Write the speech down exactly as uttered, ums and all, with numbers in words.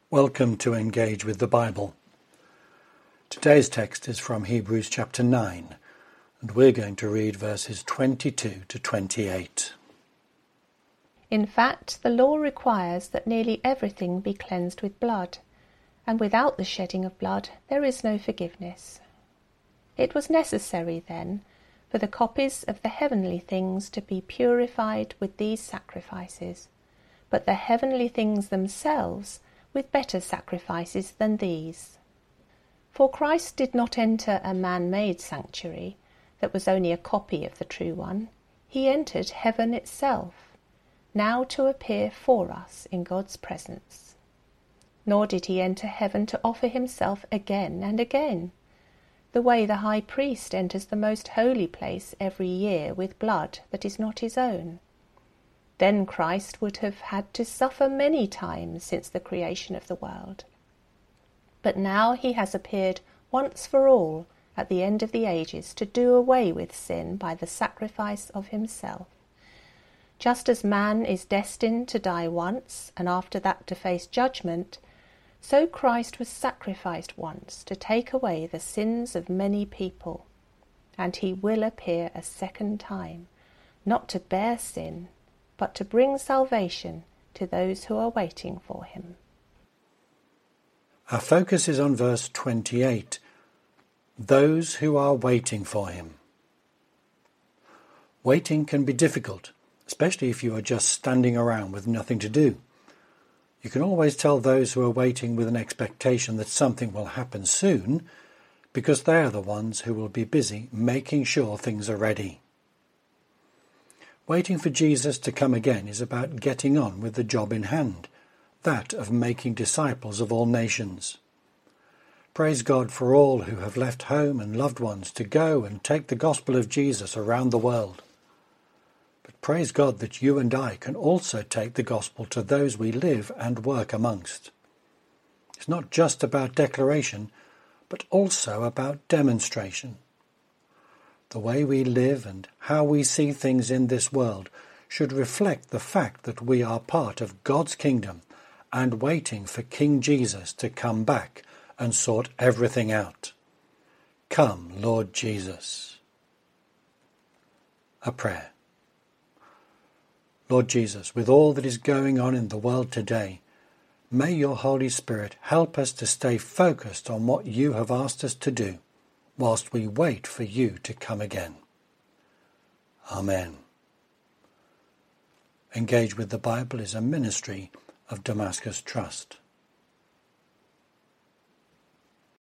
Welcome to Engage with the Bible. Today's text is from Hebrews chapter nine, and we're going to read verses twenty-two to twenty-eight. In fact, the law requires that nearly everything be cleansed with blood, and without the shedding of blood there is no forgiveness. It was necessary, then, for the copies of the heavenly things to be purified with these sacrifices, but the heavenly things themselves with better sacrifices than these. For Christ did not enter a man-made sanctuary that was only a copy of the true one. He entered heaven itself, now to appear for us in God's presence. Nor did he enter heaven to offer himself again and again, the way the high priest enters the most holy place every year with blood that is not his own. Then Christ would have had to suffer many times since the creation of the world. But now he has appeared once for all at the end of the ages to do away with sin by the sacrifice of himself. Just as man is destined to die once and after that to face judgment, so Christ was sacrificed once to take away the sins of many people. And he will appear a second time, not to bear sin, but to bring salvation to those who are waiting for him. Our focus is on verse twenty-eight, those who are waiting for him. Waiting can be difficult, especially if you are just standing around with nothing to do. You can always tell those who are waiting with an expectation that something will happen soon, because they are the ones who will be busy making sure things are ready. Waiting for Jesus to come again is about getting on with the job in hand, that of making disciples of all nations. Praise God for all who have left home and loved ones to go and take the gospel of Jesus around the world. But praise God that you and I can also take the gospel to those we live and work amongst. It's not just about declaration, but also about demonstration. The way we live and how we see things in this world should reflect the fact that we are part of God's kingdom and waiting for King Jesus to come back and sort everything out. Come, Lord Jesus. A prayer. Lord Jesus, with all that is going on in the world today, may your Holy Spirit help us to stay focused on what you have asked us to do, whilst we wait for you to come again. Amen. Engage with the Bible is a ministry of Damascus Trust.